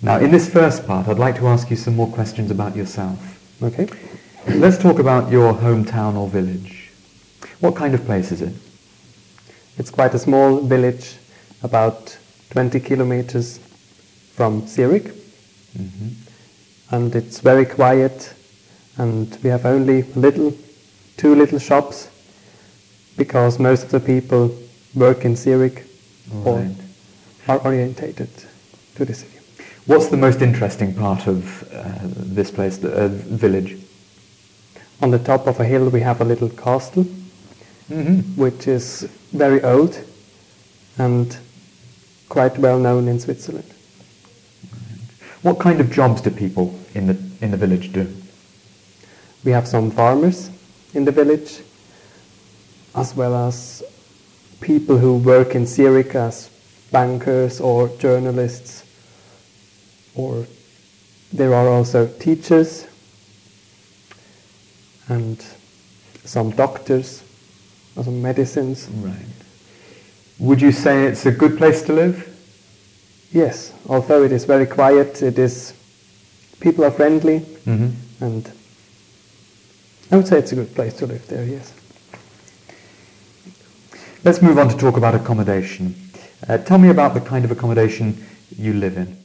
Now, in this first part, I'd like to ask you some more questions about yourself. Okay. Let's talk about your hometown or village. What kind of place is it? It's quite a small village, about 20 kilometers from Zurich. Mm-hmm. And it's very quiet, and we have only two little shops, because most of the people work in Zurich or are orientated to the city. What's the most interesting part of this place, the village? On the top of a hill we have a little castle, which is very old and quite well known in Switzerland. What kind of jobs do people in the village do? We have some farmers in the village, as well as people who work in Zurich as bankers or journalists, or there are also teachers and some doctors, or some medicines. Right. Would you say it's a good place to live? Yes, although it is very quiet, people are friendly, and I would say it's a good place to live there, yes. Let's move on to talk about accommodation. Tell me about the kind of accommodation you live in.